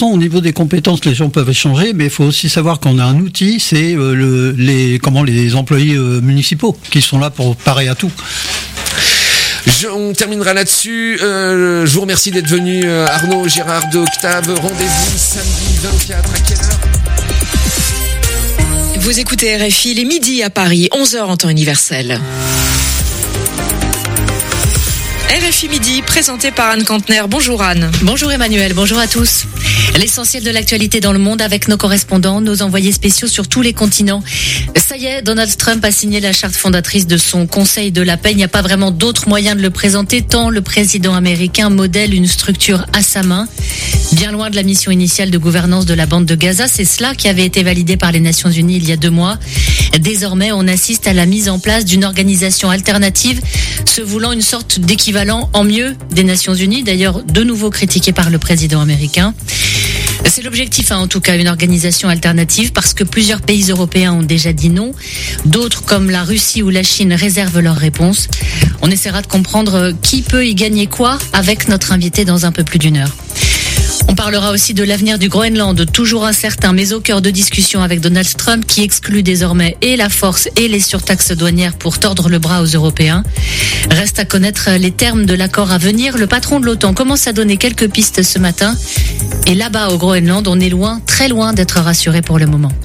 effectivement, au niveau des compétences, les gens peuvent échanger, mais il faut aussi savoir qu'on a un outil, c'est les employés municipaux qui sont là pour parer à tout. On terminera là-dessus. Je vous remercie d'être venus, Arnaud, Gérard, Octave. Rendez-vous samedi 24 à quelle heure ? Vous écoutez RFI, il est midi à Paris, 11h en temps universel. RFI Midi, présenté par Anne Kantner. Bonjour Anne. Bonjour Emmanuel, bonjour à tous. L'essentiel de l'actualité dans le monde avec nos correspondants, nos envoyés spéciaux sur tous les continents. Ça y est, Donald Trump a signé la charte fondatrice de son Conseil de la paix. Il n'y a pas vraiment d'autre moyen de le présenter tant le président américain modèle une structure à sa main. Bien loin de la mission initiale de gouvernance de la bande de Gaza, c'est cela qui avait été validé par les Nations Unies il y a 2 mois. Désormais, on assiste à la mise en place d'une organisation alternative se voulant une sorte d'équivalent en mieux des Nations Unies, d'ailleurs de nouveau critiqué par le président américain. C'est l'objectif, en tout cas, une organisation alternative, parce que plusieurs pays européens ont déjà dit non. D'autres, comme la Russie ou la Chine, réservent leur réponse. On essaiera de comprendre qui peut y gagner quoi avec notre invité dans un peu plus d'1 heure. On parlera aussi de l'avenir du Groenland, toujours incertain, mais au cœur de discussion avec Donald Trump, qui exclut désormais et la force et les surtaxes douanières pour tordre le bras aux Européens. Reste à connaître les termes de l'accord à venir. Le patron de l'OTAN commence à donner quelques pistes ce matin. Et là-bas, au Groenland, on est loin, très loin d'être rassuré pour le moment.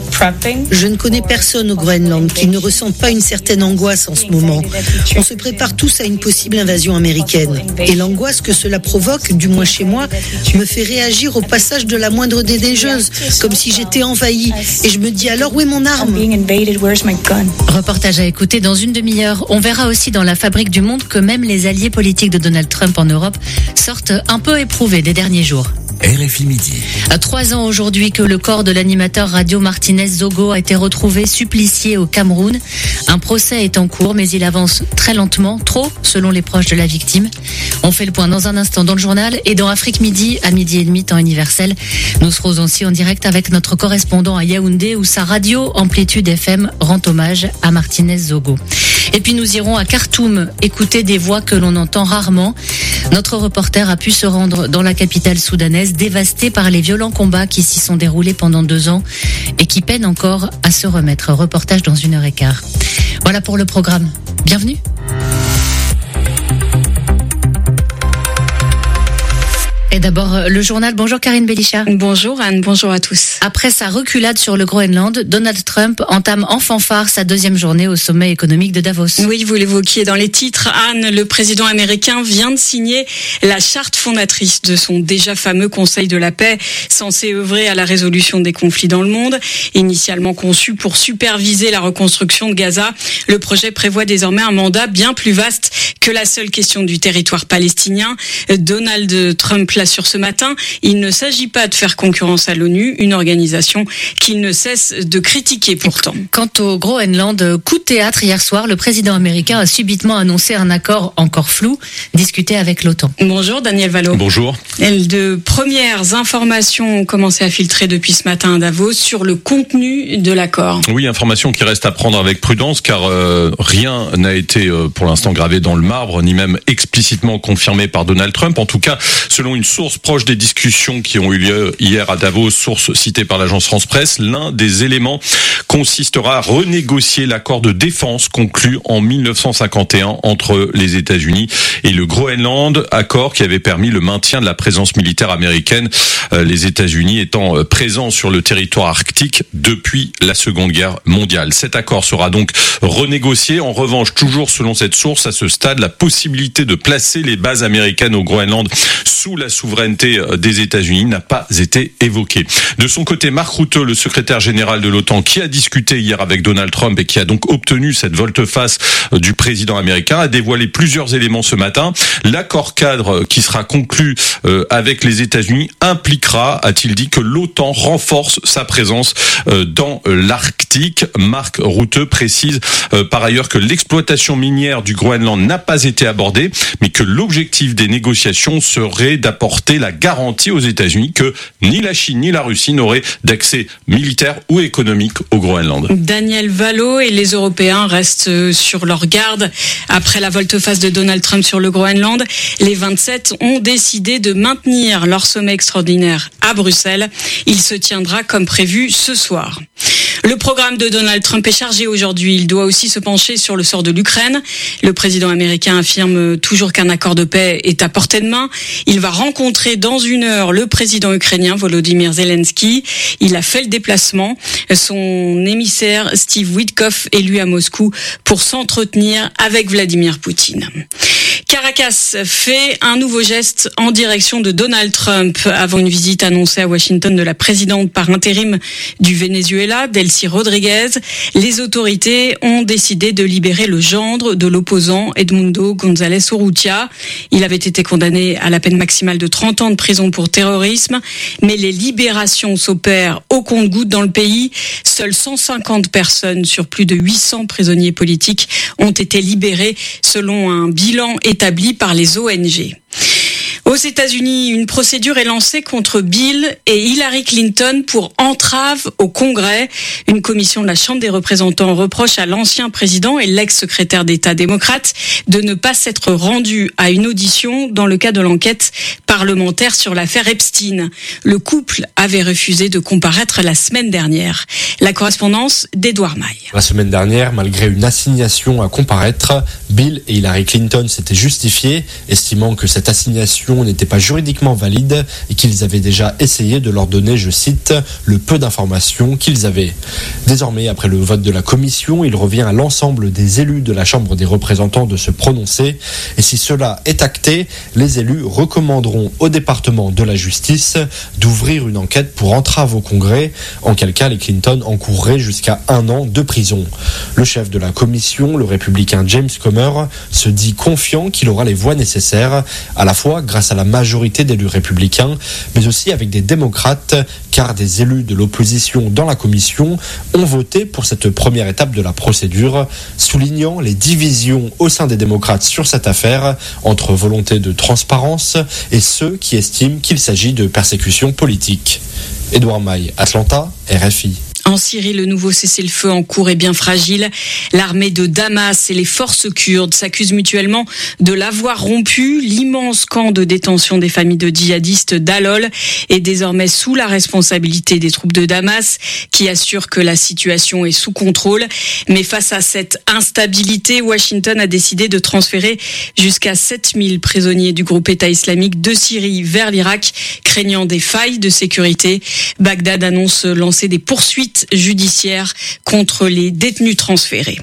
Je ne connais personne au Groenland qui ne ressent pas une certaine angoisse en ce moment. On se prépare tous à une possible invasion américaine. Et l'angoisse que cela provoque, du moins chez moi, me fait réagir au passage de la moindre des nageuses, comme si j'étais envahi. Et je me dis alors, où est mon arme ? Reportage à écouter dans une demi-heure. On verra aussi dans la fabrique du monde que même les alliés politiques de Donald Trump en Europe sortent un peu éprouvés des derniers jours. RFI Midi. 3 ans aujourd'hui que le corps de l'animateur radio Martinez Zogo a été retrouvé supplicié au Cameroun. Un procès est en cours, mais il avance très lentement, trop, selon les proches de la victime. On fait le point dans un instant dans le journal et dans Afrique Midi, à 12h30 temps universel. Nous serons aussi en direct avec notre correspondant à Yaoundé, où sa radio Amplitude FM rend hommage à Martinez Zogo. Et puis nous irons à Khartoum écouter des voix que l'on entend rarement. Notre reporter a pu se rendre dans la capitale soudanaise, dévastée par les violents combats qui s'y sont déroulés pendant 2 ans et qui peinent encore à se remettre. Reportage dans 1h15. Voilà pour le programme. Bienvenue. Et d'abord, le journal. Bonjour Karine Bélicha. Bonjour Anne, bonjour à tous. Après sa reculade sur le Groenland, Donald Trump entame en fanfare sa 2e journée au sommet économique de Davos. Oui, vous l'évoquiez dans les titres, Anne, le président américain vient de signer la charte fondatrice de son déjà fameux Conseil de la paix, censé œuvrer à la résolution des conflits dans le monde. Initialement conçu pour superviser la reconstruction de Gaza, le projet prévoit désormais un mandat bien plus vaste que la seule question du territoire palestinien. Donald Trump l'assure ce matin, il ne s'agit pas de faire concurrence à l'ONU, une organisation qu'il ne cesse de critiquer pourtant. Quant au Groenland, coup de théâtre hier soir, le président américain a subitement annoncé un accord encore flou, discuté avec l'OTAN. Bonjour Daniel Valo. Bonjour. De premières informations ont commencé à filtrer depuis ce matin à Davos sur le contenu de l'accord. Oui, information qui reste à prendre avec prudence car rien n'a été pour l'instant gravé dans le marbre, ni même explicitement confirmé par Donald Trump. En tout cas, selon une source proche des discussions qui ont eu lieu hier à Davos, source citée par l'agence France-Presse, l'un des éléments consistera à renégocier l'accord de défense conclu en 1951 entre les États-Unis et le Groenland, accord qui avait permis le maintien de la présence militaire américaine, les États-Unis étant présents sur le territoire arctique depuis la Seconde Guerre mondiale. Cet accord sera donc renégocié. En revanche, toujours selon cette source, à ce stade, la possibilité de placer les bases américaines au Groenland sous la souveraineté des États-Unis n'a pas été évoquée. De son côté, Mark Rutte, le secrétaire général de l'OTAN, qui a discuté hier avec Donald Trump et qui a donc obtenu cette volte-face du président américain, a dévoilé plusieurs éléments ce matin. L'accord cadre qui sera conclu avec les États-Unis impliquera, a-t-il dit, que l'OTAN renforce sa présence dans l'Arctique. Mark Rutte précise par ailleurs que l'exploitation minière du Groenland n'a pas été abordée, mais que l'objectif des négociations serait d'apporter apporté la garantie aux États-Unis que ni la Chine ni la Russie n'auraient d'accès militaire ou économique au Groenland. Daniel Valo et les Européens restent sur leur garde. Après la volte-face de Donald Trump sur le Groenland, les 27 ont décidé de maintenir leur sommet extraordinaire à Bruxelles. Il se tiendra comme prévu ce soir. Le programme de Donald Trump est chargé aujourd'hui. Il doit aussi se pencher sur le sort de l'Ukraine. Le président américain affirme toujours qu'un accord de paix est à portée de main. Il va rencontrer dans 1 heure le président ukrainien Volodymyr Zelensky. Il a fait le déplacement. Son émissaire Steve Witkoff est lui à Moscou pour s'entretenir avec Vladimir Poutine. Caracas fait un nouveau geste en direction de Donald Trump avant une visite annoncée à Washington de la présidente par intérim du Venezuela, Delcy Rodriguez. Les autorités ont décidé de libérer le gendre de l'opposant Edmundo González Urrutia. Il avait été condamné à la peine maximale de 30 ans de prison pour terrorisme, mais les libérations s'opèrent au compte-gouttes dans le pays. Seules 150 personnes sur plus de 800 prisonniers politiques ont été libérées selon un bilan établi par les ONG. Aux États-Unis, une procédure est lancée contre Bill et Hillary Clinton pour entrave au Congrès. Une commission de la Chambre des représentants reproche à l'ancien président et l'ex-secrétaire d'État démocrate de ne pas s'être rendu à une audition dans le cadre de l'enquête parlementaire sur l'affaire Epstein. Le couple avait refusé de comparaître la semaine dernière. La correspondance d'Edouard Maille. La semaine dernière, malgré une assignation à comparaître, Bill et Hillary Clinton s'étaient justifiés, estimant que cette assignation n'était pas juridiquement valide et qu'ils avaient déjà essayé de leur donner, je cite, le peu d'informations qu'ils avaient. Désormais, après le vote de la commission, il revient à l'ensemble des élus de la Chambre des représentants de se prononcer. Et si cela est acté, les élus recommanderont au département de la justice d'ouvrir une enquête pour entrave au Congrès, en quel cas les Clinton encourraient jusqu'à 1 an de prison. Le chef de la commission, le républicain James Comer, se dit confiant qu'il aura les voix nécessaires, à la fois grâce à la majorité d'élus républicains, mais aussi avec des démocrates, car des élus de l'opposition dans la commission ont voté pour cette première étape de la procédure, soulignant les divisions au sein des démocrates sur cette affaire, entre volonté de transparence et ceux qui estiment qu'il s'agit de persécution politique. Edouard Maille, Atlanta, RFI. En Syrie, le nouveau cessez-le-feu en cours est bien fragile. L'armée de Damas et les forces kurdes s'accusent mutuellement de l'avoir rompu. L'immense camp de détention des familles de djihadistes d'Al-Hol est désormais sous la responsabilité des troupes de Damas, qui assurent que la situation est sous contrôle. Mais face à cette instabilité, Washington a décidé de transférer jusqu'à 7000 prisonniers du groupe État islamique de Syrie vers l'Irak, craignant des failles de sécurité. Bagdad annonce lancer des poursuites judiciaire contre les détenus transférés.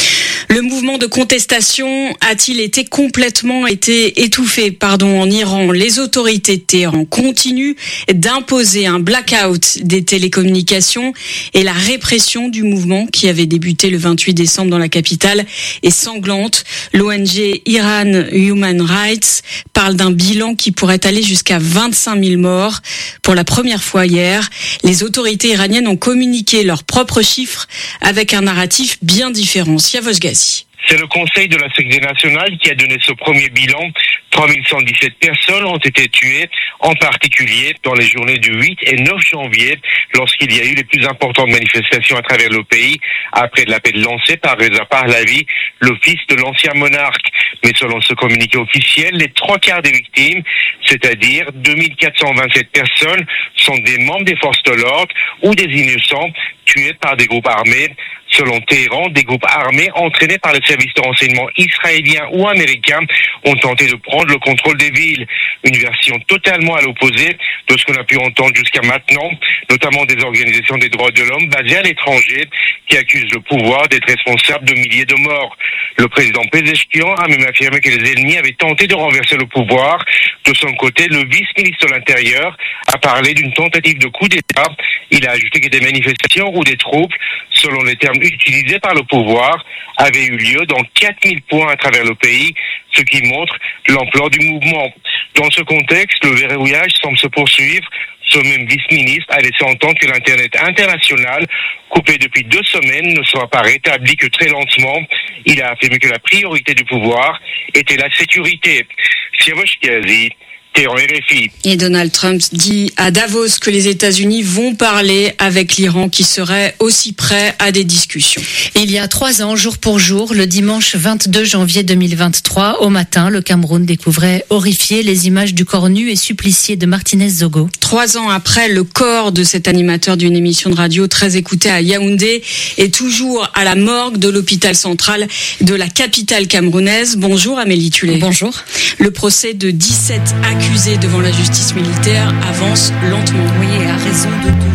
Le mouvement de contestation a-t-il été complètement étouffé en Iran? Les autorités de Téhéran continuent d'imposer un blackout des télécommunications et la répression du mouvement qui avait débuté le 28 décembre dans la capitale est sanglante. L'ONG Iran Human Rights parle d'un bilan qui pourrait aller jusqu'à 25 000 morts. Pour la première fois hier, les autorités iraniennes ont communiqué leurs propres chiffres avec un narratif bien différent. Siavosh Ghazi. C'est le Conseil de la Sécurité nationale qui a donné ce premier bilan. 3117 personnes ont été tuées, en particulier dans les journées du 8 et 9 janvier, lorsqu'il y a eu les plus importantes manifestations à travers le pays, après l'appel lancé par Reza Pahlavi, le fils de l'ancien monarque. Mais selon ce communiqué officiel, les 3/4 des victimes, c'est-à-dire 2427 personnes, sont des membres des forces de l'ordre ou des innocents tués par des groupes armés. Selon Téhéran, des groupes armés entraînés par les services de renseignement israéliens ou américains ont tenté de prendre le contrôle des villes. Une version totalement à l'opposé de ce qu'on a pu entendre jusqu'à maintenant, notamment des organisations des droits de l'homme basées à l'étranger qui accusent le pouvoir d'être responsable de milliers de morts. Le président Pezeshkian a même affirmé que les ennemis avaient tenté de renverser le pouvoir. De son côté, le vice-ministre de l'Intérieur a parlé d'une tentative de coup d'État. Il a ajouté que des manifestations ou des troupes, selon les termes utilisés par le pouvoir, avaient eu lieu dans 4000 points à travers le pays, ce qui montre l'ampleur du mouvement. Dans ce contexte, le verrouillage semble se poursuivre. Ce même vice-ministre a laissé entendre que l'Internet international, coupé depuis 2 semaines, ne sera pas rétabli que très lentement. Il a affirmé que la priorité du pouvoir était la sécurité. Siavosh Ghazi, Mitterrand, RFI. Et Donald Trump dit à Davos que les États-Unis vont parler avec l'Iran qui serait aussi prêt à des discussions. Il y a 3 ans, jour pour jour, le dimanche 22 janvier 2023, au matin, le Cameroun découvrait horrifié les images du corps nu et supplicié de Martinez Zogo. 3 ans après, le corps de cet animateur d'une émission de radio très écoutée à Yaoundé est toujours à la morgue de l'hôpital central de la capitale camerounaise. Bonjour Amélie Tullet. Bonjour. Le procès de 17 accusés devant la justice militaire avance lentement. Oui, et à raison de 2 jours.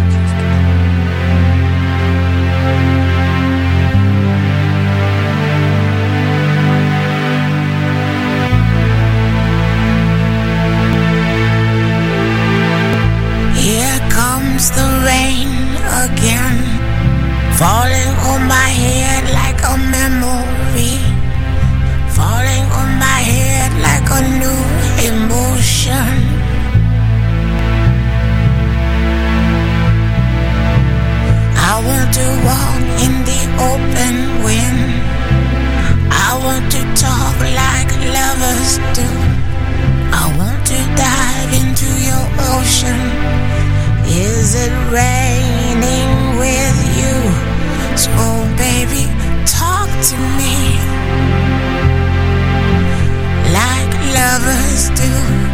The rain again, falling on my head like a memory, falling on my head like a new emotion. I want to walk in the open wind, I want to talk like lovers do, I want to dive into your ocean. Is it raining with you? So baby, talk to me like lovers do,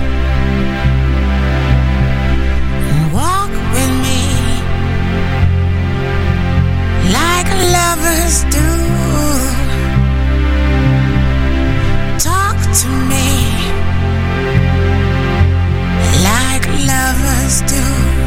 and walk with me like lovers do. Talk to me like lovers do.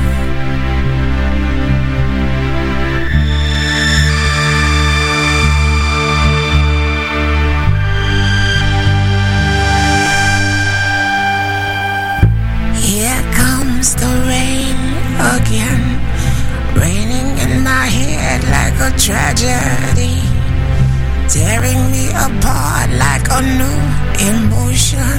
The rain again, raining in my head like a tragedy, tearing me apart like a new emotion.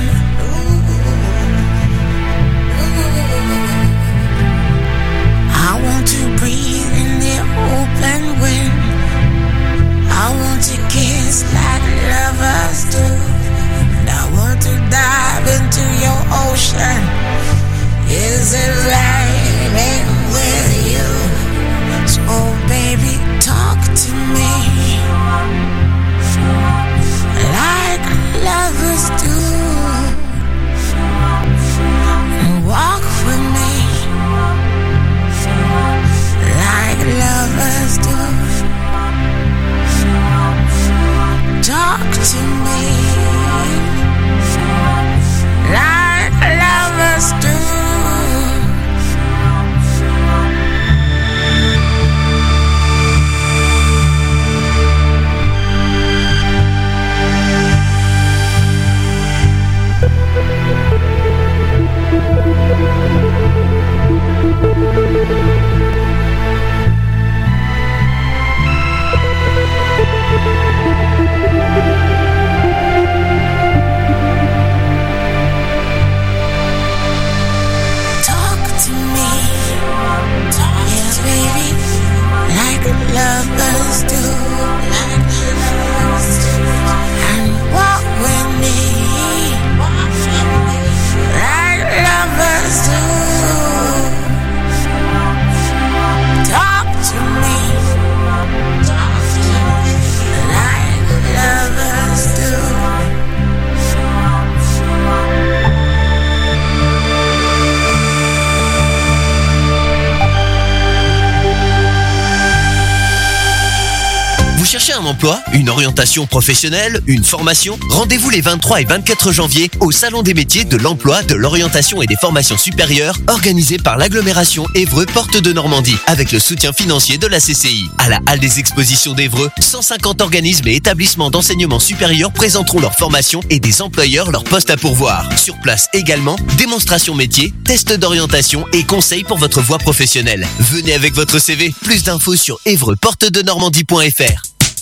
I want to breathe in the open wind, I want to kiss like lovers do, and I want to dive into your ocean. Is it raining with you? So baby, talk to me like lovers do, and walk with me like lovers do. Talk to me like lovers do. Lovers do, and walk with me like lovers do. Talk to me like lovers do. Vous cherchez un emploi, une orientation professionnelle, une formation? Rendez-vous les 23 et 24 janvier au Salon des métiers de l'emploi, de l'orientation et des formations supérieures organisé par l'agglomération Évreux Porte de Normandie avec le soutien financier de la CCI. À la Halle des Expositions d'Évreux, 150 organismes et établissements d'enseignement supérieur présenteront leurs formations et des employeurs leurs postes à pourvoir. Sur place également, démonstration métier, tests d'orientation et conseils pour votre voie professionnelle. Venez avec votre CV. Plus d'infos sur évreuxportedenormandie.fr.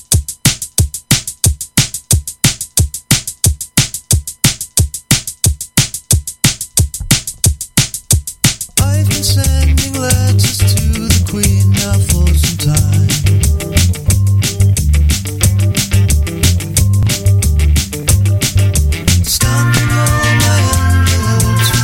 Sending letters to the Queen now for some time. Stamping all my envelopes.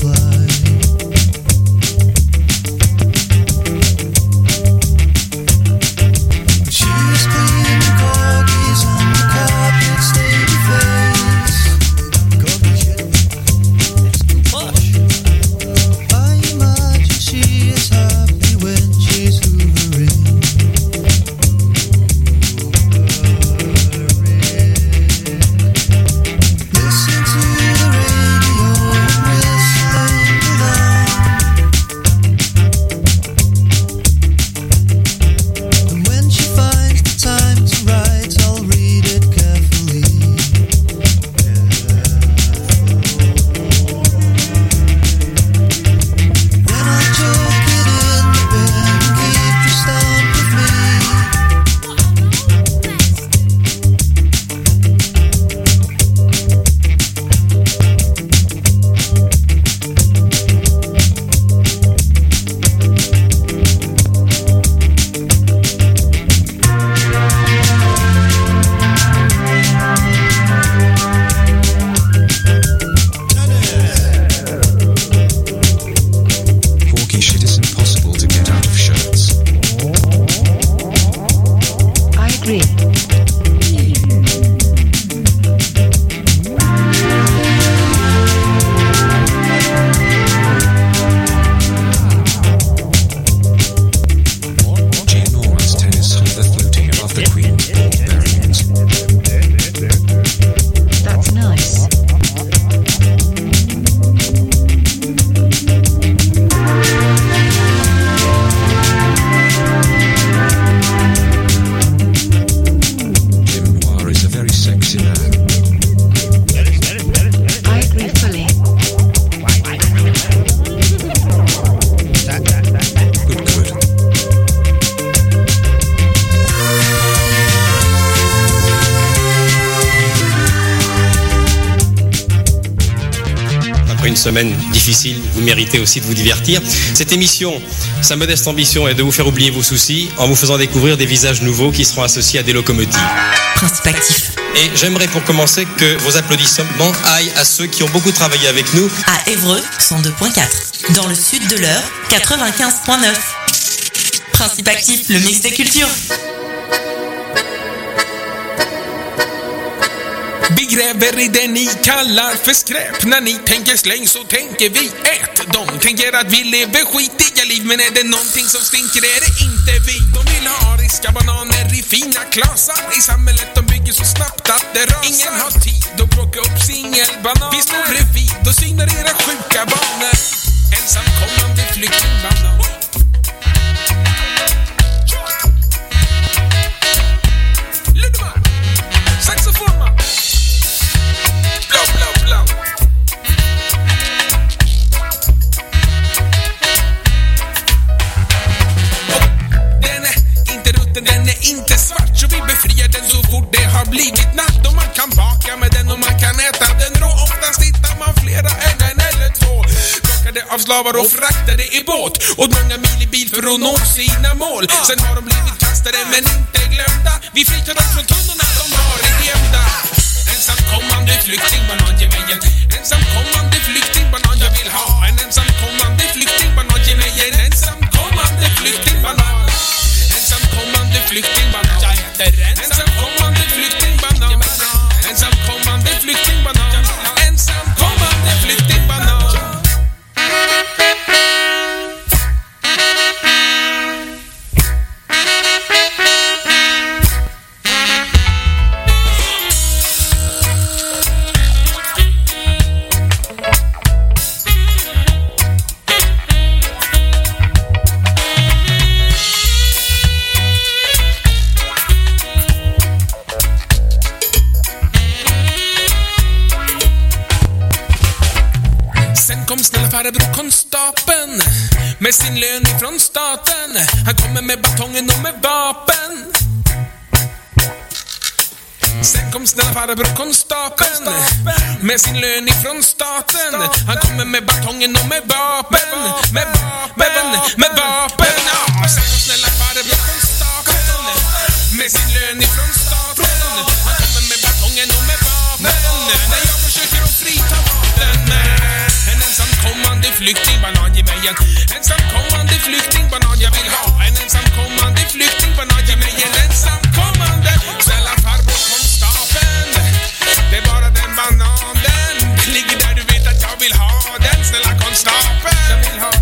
Semaine difficile, vous méritez aussi de vous divertir. Cette émission, sa modeste ambition est de vous faire oublier vos soucis en vous faisant découvrir des visages nouveaux qui seront associés à des locomotives. Principe actif. Et j'aimerais pour commencer que vos applaudissements aillent à ceux qui ont beaucoup travaillé avec nous. À Évreux, 102.4. Dans le sud de l'Eure, 95.9. Principe actif, le mix des cultures. Vi gräver i det ni kallar för skräp. När ni tänker släng så tänker vi ät. De tänker att vi lever skitiga liv, men är det någonting som stinker är det inte vi. De vill ha riska bananer i fina klasar. I samhället de bygger så snabbt att det rasar. Ingen har tid att plocka upp singelbanan. Vi står bredvid och synar era sjuka banor. Ensamkommande flyktingbanan. Ludman, saxofonman. Den är inte svart, så vi befriar den så fort det har blivit natt. Och man kan baka med den och man kan äta den rå. Oftast hittar man flera, en eller två. Plockade av slavar och fraktade i båt. Och många mil i bil för att nå sina mål. Sen har de blivit kastade men inte glömda. Vi flyttar dem från tunnorna, de varit gömda. Ensamkommande flyktingbanan, ge mig en ensamkommande flyktingbanan. Jag vill ha en ensamkommande flyktingbanan. Ge mig en ensamkommande flyktingbanan. Ensamkommande flyktingbanan. Jag heter ensamkommande flyktingbanan. Ensamkommande flyktingbanan. Ensamkommande flyktingbanan. Snälla farbror konstapeln med sin lön ifrån staten. Han kommer med batongen och med vapen. Sen kom snälla farbror konstapeln med sin lön ifrån staten. Han kommer med batongen och med vapen. Med vapen, med vapen. Ja, sen kom snälla farbror konstapeln med sin lön ifrån staten. Han kommer med batongen och med vapen. När jag försöker att frita vapen. En ensamkommande flyktingbanan, ge mig en ensamkommande flyktingbanan jag vill ha. En ensamkommande flyktingbanan, ge mig en ensamkommande. Snälla farbror konstapeln, det är bara den bananen ligger där, du vet att jag vill ha den. Snälla konstapeln, jag vill ha.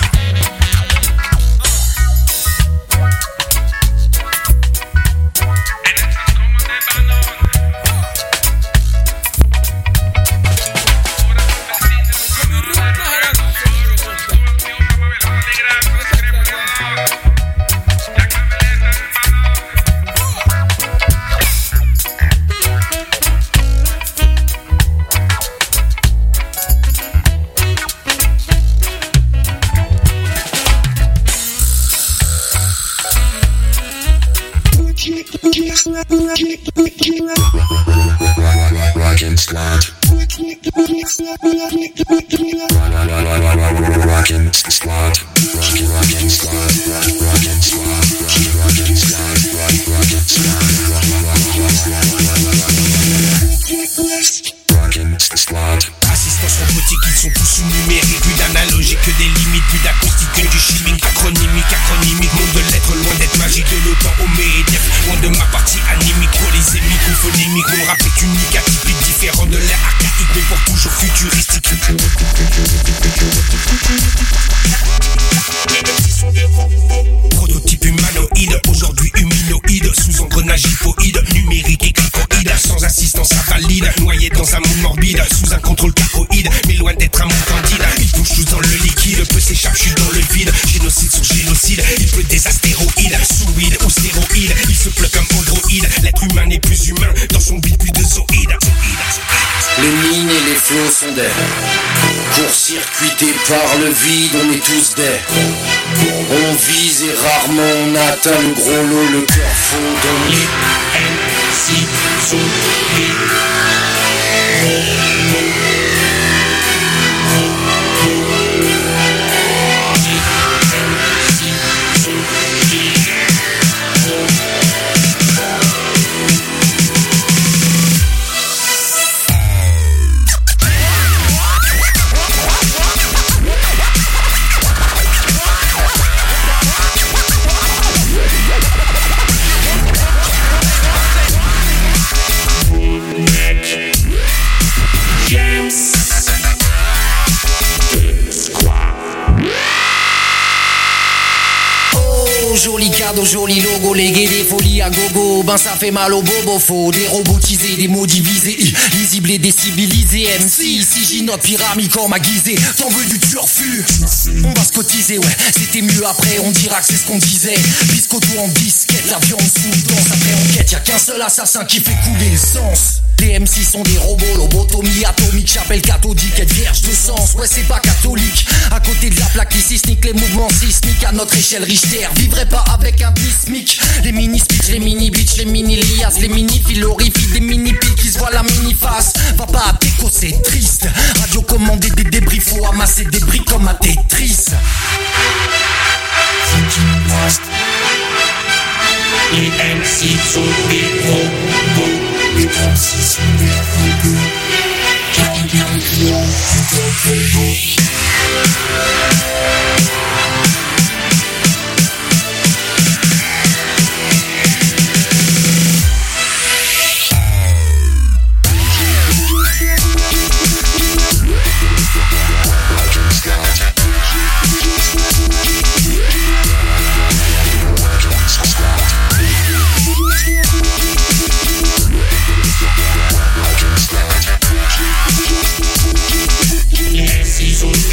Rockin' squad. Rockin' squad. Rockin' squad. Rockin' squad. Rockin' squad. Rockin' squad. Assistance robotique, ils sont tous sous numérique. Plus d'analogique que des limites, plus d'acoustique que du chimique. Acronymique, monde de lettres, loin d'être magique. De l'OTAN au MEDEF, loin de ma partie animique. Polysémique ou phonémique, mon rap est unique, atypique, différent de l'ère archaïque, mais pour toujours futuristique. Prototype humanoïde, aujourd'hui humanoïde, sous engrenage hypoïde, numérique et cricoïde, sans assistance invalide, noyé dans un monde morbide, sous un contrôle chaoïde, mais loin d'être un monde candide. Il touche tout dans le liquide, peu s'échappe, je suis dans le vide, génocide sur génocide, il pleut des astéroïdes, sous weed ou stéroïdes, il se pleut comme androïde, l'être humain n'est plus humain, dans son bide plus de zoïde. Les mines et les flots sont d'air, court-circuités par le vide, on est tous d'air. On vise et rarement on atteint le gros lot, le cœur fondant. Les MC sont joli cadeau, joli logo, légué des folies à gogo. Ben ça fait mal au bobo, faut des robotisés, des mots divisés, lisibles et décivilisés. MC, si j'y note pyramide comme aiguisé, t'en veux du turfu. On va se cotiser, ouais, c'était mieux après, on dira que c'est ce qu'on disait. Biscotto en disquette, la viande sous danse. Après enquête, y'a qu'un seul assassin qui fait couler le sens. Les MC sont des robots, lobotomie atomique, chapelle cathodique, être vierge de sens, ouais c'est pas catholique. À côté de la plaque ici, sneak les mouvements sismiques à notre échelle Richter. Vivrait pas avec un bismic. Les mini-speech, les mini-bitch, les mini-lias, les mini-fils horrifiques, des mini-piles qui se voient la mini-face. Va pas à Teco, c'est triste. Radio commandé des débris, faut amasser des briques comme à Tetris. Les MC sont des robots. Les MC sont des robots. Ils sont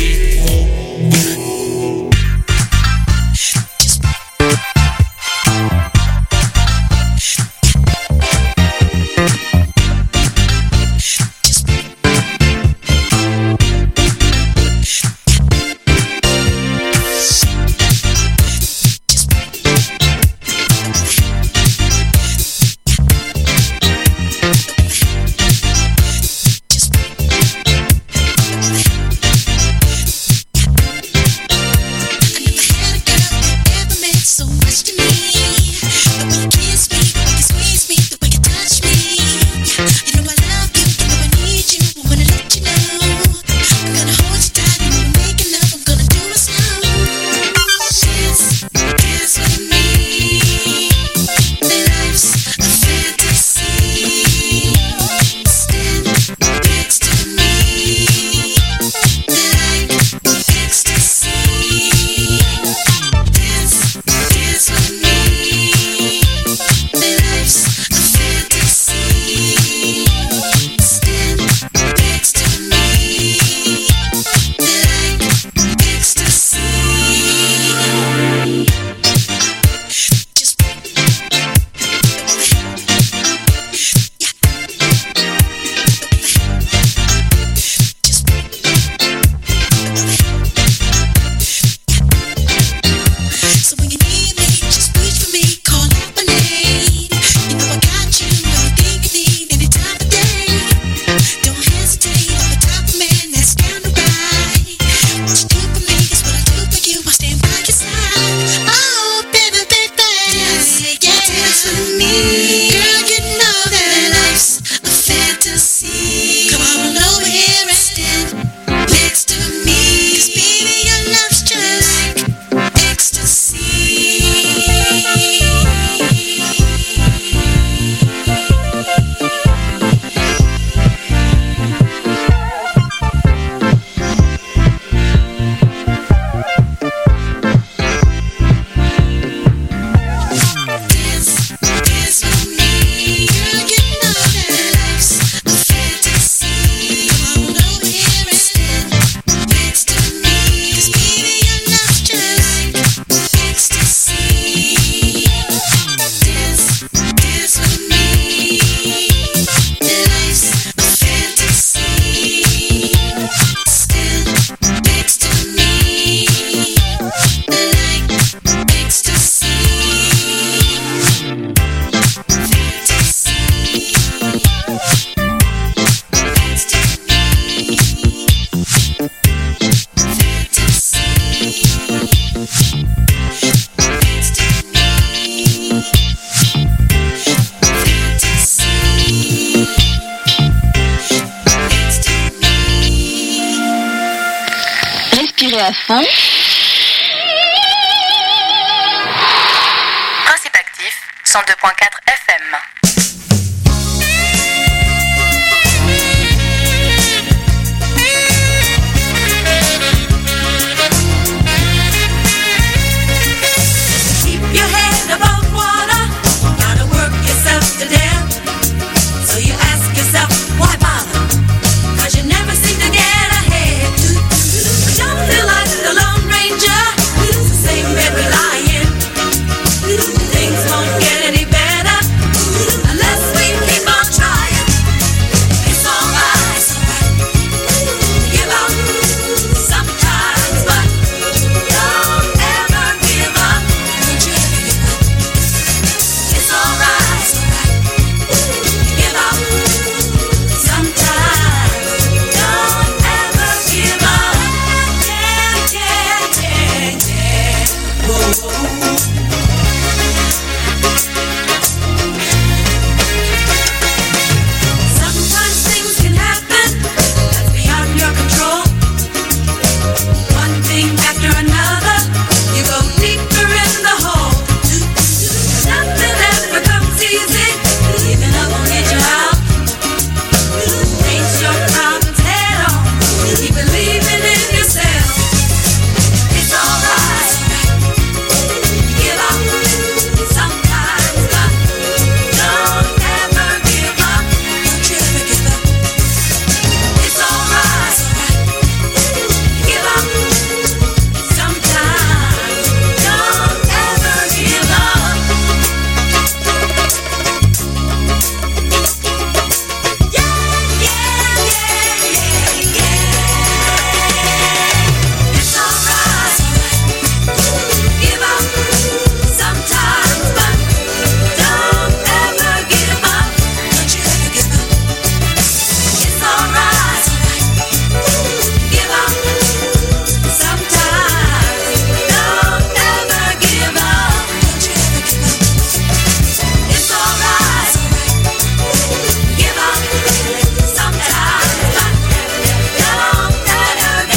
Respirez à fond. Principe actif, 102.4 FM.